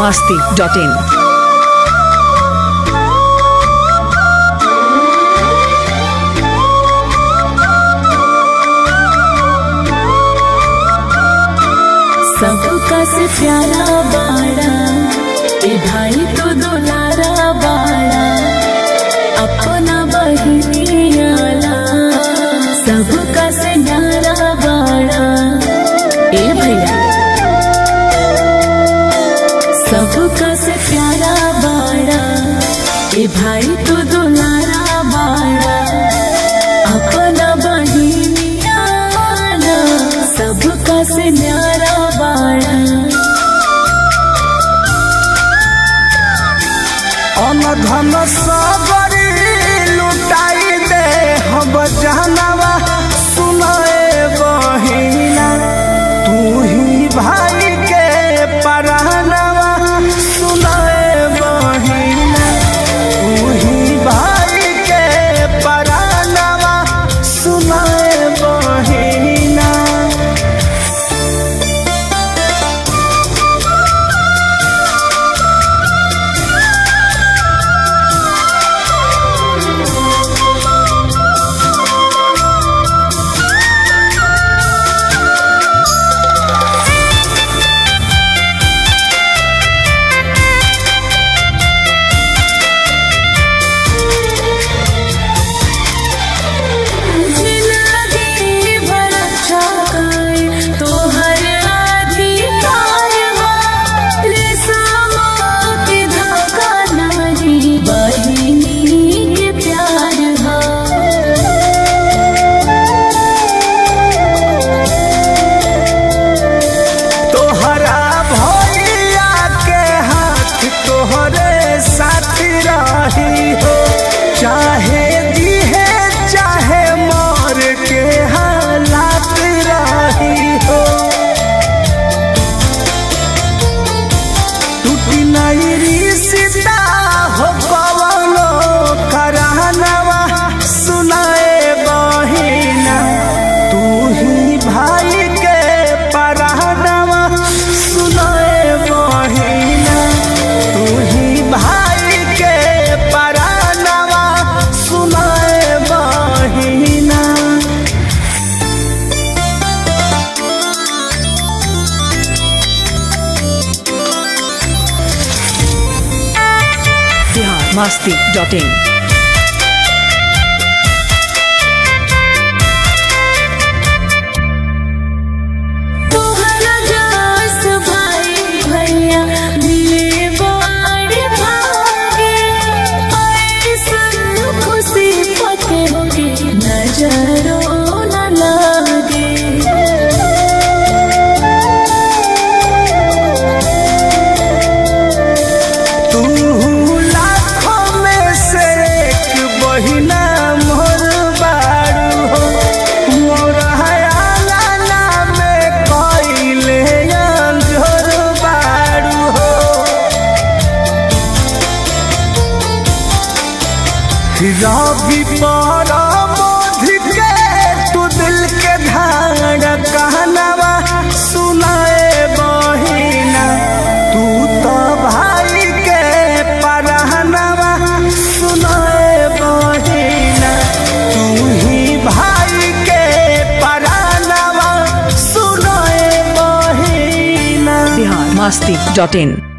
biharmasti.in। सबका से प्यारा बाड़ा ए भाई तो दुलारा बाड़ा अपना बहिनियाला सबका से न्यारा बाड़ा ए भैया सबका से प्यारा बाड़ा ए भाई तो दुलारा बाड़ा अपना बहिनियाला सबका से न्यारा धन सबरी लुटाई दे हम जानवा सुनाए बहिना तू ही भाई के परानवा सुनाए बहिना तू ही भाई के परानवा सुनाए बहिना। चाहे दिहे चाहे मर के हालात रही हो टूटी नहीं रिश्ता हो कवनो करानवा सुनाए बहिना तू ही भाई के परानवा सुनाए बहिना तू ही भाई के biharmasti.in। रवि पर मोधी के तू दिल के धड़कनवा सुनाए बहिना तू तो भाई के परानवा सुनाए बहिना तू ही भाई के परानवा सुनाए बहिना। biharmasti.in।